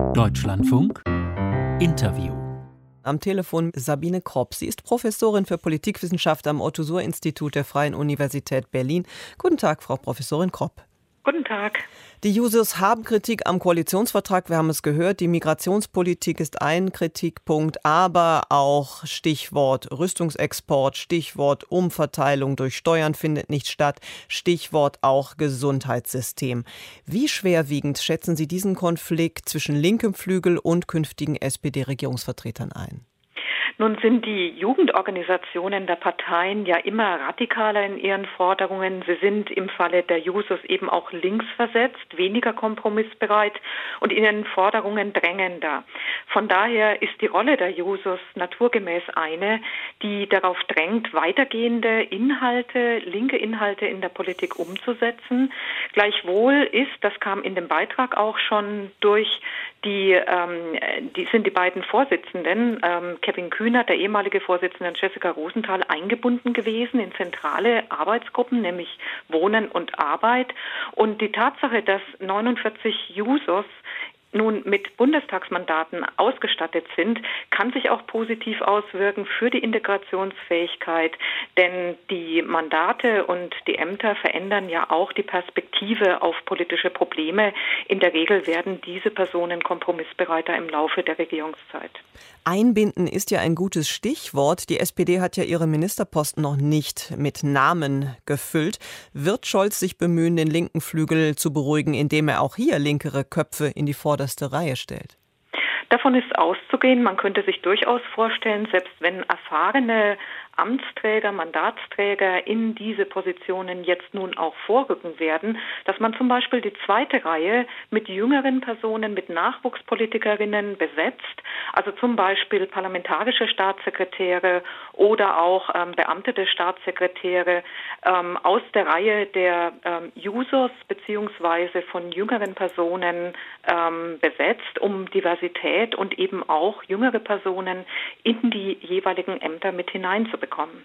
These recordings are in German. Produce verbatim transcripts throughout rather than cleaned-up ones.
Deutschlandfunk Interview. Am Telefon Sabine Kropp. Sie ist Professorin für Politikwissenschaft am Otto-Suhr-Institut der Freien Universität Berlin. Guten Tag, Frau Professorin Kropp. Guten Tag. Die Jusos haben Kritik am Koalitionsvertrag, wir haben es gehört. Die Migrationspolitik ist ein Kritikpunkt, aber auch Stichwort Rüstungsexport, Stichwort Umverteilung durch Steuern findet nicht statt, Stichwort auch Gesundheitssystem. Wie schwerwiegend schätzen Sie diesen Konflikt zwischen linkem Flügel und künftigen S P D-Regierungsvertretern ein? Nun sind die Jugendorganisationen der Parteien ja immer radikaler in ihren Forderungen. Sie sind im Falle der Jusos eben auch linksversetzt, weniger kompromissbereit und in ihren Forderungen drängender. Von daher ist die Rolle der Jusos naturgemäß eine, die darauf drängt, weitergehende Inhalte, linke Inhalte in der Politik umzusetzen. Gleichwohl ist, das kam in dem Beitrag auch schon durch, die, ähm, die sind die beiden Vorsitzenden, ähm, Kevin Kühnert, der ehemalige Vorsitzende, und Jessica Rosenthal, eingebunden gewesen in zentrale Arbeitsgruppen, nämlich Wohnen und Arbeit. Und die Tatsache, dass neunundvierzig Jusos nun mit Bundestagsmandaten ausgestattet sind, kann sich auch positiv auswirken für die Integrationsfähigkeit, denn die Mandate und die Ämter verändern ja auch die Perspektive auf politische Probleme. In der Regel werden diese Personen kompromissbereiter im Laufe der Regierungszeit. Einbinden ist ja ein gutes Stichwort. Die S P D hat ja ihre Ministerposten noch nicht mit Namen gefüllt. Wird Scholz sich bemühen, den linken Flügel zu beruhigen, indem er auch hier linkere Köpfe in die vorderste Reihe stellt? Davon ist auszugehen. Man könnte sich durchaus vorstellen, selbst wenn erfahrene Amtsträger, Mandatsträger in diese Positionen jetzt nun auch vorrücken werden, dass man zum Beispiel die zweite Reihe mit jüngeren Personen, mit Nachwuchspolitikerinnen besetzt, also zum Beispiel parlamentarische Staatssekretäre oder auch ähm, beamtete Staatssekretäre ähm, aus der Reihe der ähm, Jusos beziehungsweise von jüngeren Personen ähm, besetzt, um Diversität und eben auch jüngere Personen in die jeweiligen Ämter mit hineinzubekommen.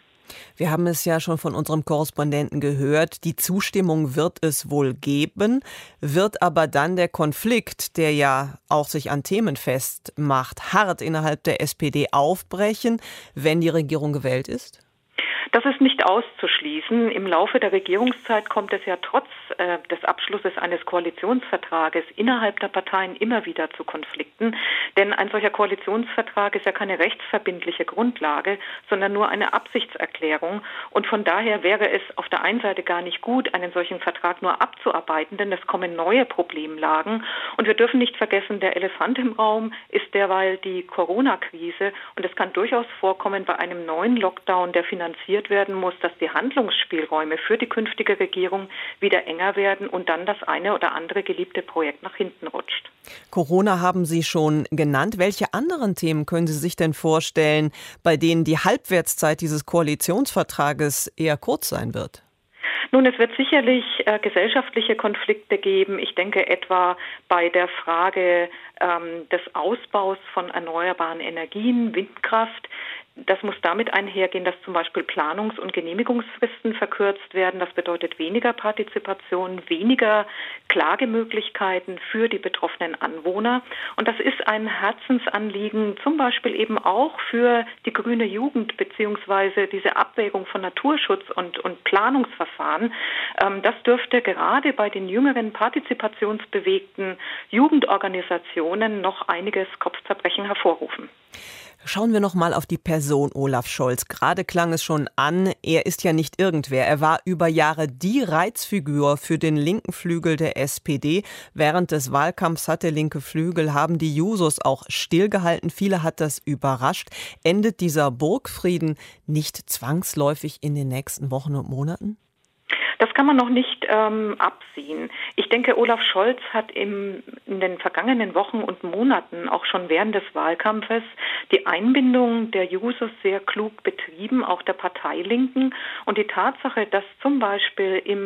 Wir haben es ja schon von unserem Korrespondenten gehört, die Zustimmung wird es wohl geben, wird aber dann der Konflikt, der ja auch sich an Themen festmacht, hart innerhalb der S P D aufbrechen, wenn die Regierung gewählt ist? Das ist nicht auszuschließen. Im Laufe der Regierungszeit kommt es ja trotz äh, des Abschlusses eines Koalitionsvertrages innerhalb der Parteien immer wieder zu Konflikten. Denn ein solcher Koalitionsvertrag ist ja keine rechtsverbindliche Grundlage, sondern nur eine Absichtserklärung. Und von daher wäre es auf der einen Seite gar nicht gut, einen solchen Vertrag nur abzuarbeiten, denn es kommen neue Problemlagen. Und wir dürfen nicht vergessen, der Elefant im Raum ist derweil die Corona-Krise. Und es kann durchaus vorkommen, bei einem neuen Lockdown, der finanziert werden muss, dass die Handlungsspielräume für die künftige Regierung wieder enger werden und dann das eine oder andere geliebte Projekt nach hinten rutscht. Corona haben Sie schon genannt. Welche anderen Themen können Sie sich denn vorstellen, bei denen die Halbwertszeit dieses Koalitionsvertrages eher kurz sein wird? Nun, es wird sicherlich äh, gesellschaftliche Konflikte geben. Ich denke etwa bei der Frage ähm, des Ausbaus von erneuerbaren Energien, Windkraft. Das muss damit einhergehen, dass zum Beispiel Planungs- und Genehmigungsfristen verkürzt werden. Das bedeutet weniger Partizipation, weniger Klagemöglichkeiten für die betroffenen Anwohner. Und das ist ein Herzensanliegen, zum Beispiel eben auch für die grüne Jugend beziehungsweise diese Abwägung von Naturschutz und, und Planungsverfahren. Ähm, das dürfte gerade bei den jüngeren partizipationsbewegten Jugendorganisationen noch einiges Kopfzerbrechen hervorrufen. Schauen wir noch mal auf die Person Olaf Scholz. Gerade klang es schon an, er ist ja nicht irgendwer. Er war über Jahre die Reizfigur für den linken Flügel der S P D. Während des Wahlkampfs hat der linke Flügel, haben die Jusos auch stillgehalten. Viele hat das überrascht. Endet dieser Burgfrieden nicht zwangsläufig in den nächsten Wochen und Monaten? Das kann man noch nicht ähm, absehen. Ich denke, Olaf Scholz hat im, in den vergangenen Wochen und Monaten, auch schon während des Wahlkampfes, die Einbindung der Jusos sehr klug betrieben, auch der Parteilinken. Und die Tatsache, dass zum Beispiel im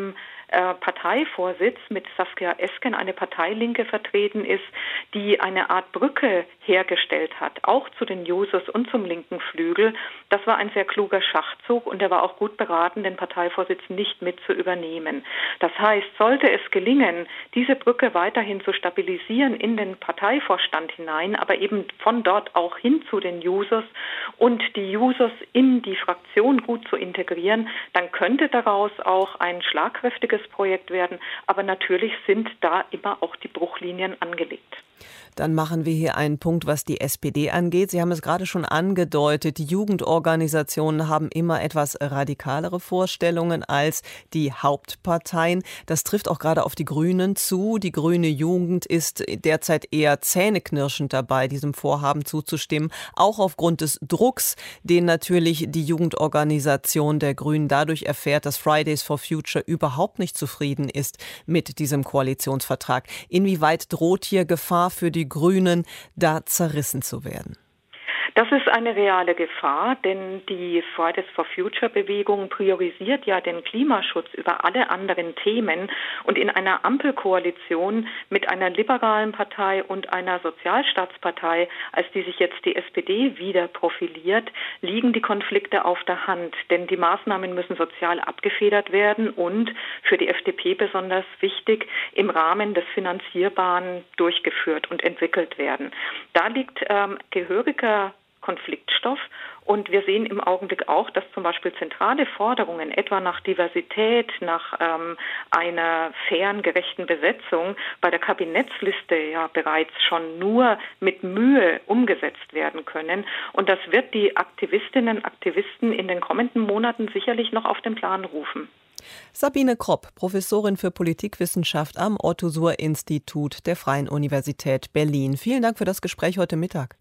äh, Parteivorsitz mit Saskia Esken eine Parteilinke vertreten ist, die eine Art Brücke hergestellt hat, auch zu den Jusos und zum linken Flügel. Das war ein sehr kluger Schachzug und er war auch gut beraten, den Parteivorsitz nicht mit zu übernehmen. Das heißt, sollte es gelingen, diese Brücke weiterhin zu stabilisieren in den Parteivorstand hinein, aber eben von dort auch hin zu den Jusos und die Jusos in die Fraktion gut zu integrieren, dann könnte daraus auch ein schlagkräftiges Projekt werden. Aber natürlich sind da immer auch die Bruchlinien angelegt. Dann machen wir hier einen Punkt, was die S P D angeht. Sie haben es gerade schon angedeutet, die Jugendorganisationen haben immer etwas radikalere Vorstellungen als die Hauptparteien. Das trifft auch gerade auf die Grünen zu. Die grüne Jugend ist derzeit eher zähneknirschend dabei, diesem Vorhaben zuzustimmen, auch aufgrund des Drucks, den natürlich die Jugendorganisation der Grünen dadurch erfährt, dass Fridays for Future überhaupt nicht zufrieden ist mit diesem Koalitionsvertrag. Inwieweit droht hier Gefahr für die Grünen, da zerrissen zu werden? Das ist eine reale Gefahr, denn die Fridays for Future Bewegung priorisiert ja den Klimaschutz über alle anderen Themen und in einer Ampelkoalition mit einer liberalen Partei und einer Sozialstaatspartei, als die sich jetzt die S P D wieder profiliert, liegen die Konflikte auf der Hand, denn die Maßnahmen müssen sozial abgefedert werden und für die F D P besonders wichtig im Rahmen des Finanzierbaren durchgeführt und entwickelt werden. Da liegt ähm, gehöriger Konfliktstoff und wir sehen im Augenblick auch, dass zum Beispiel zentrale Forderungen, etwa nach Diversität, nach ähm, einer fairen, gerechten Besetzung, bei der Kabinettsliste ja bereits schon nur mit Mühe umgesetzt werden können. Und das wird die Aktivistinnen und Aktivisten in den kommenden Monaten sicherlich noch auf den Plan rufen. Sabine Kropp, Professorin für Politikwissenschaft am Otto-Suhr-Institut der Freien Universität Berlin. Vielen Dank für das Gespräch heute Mittag.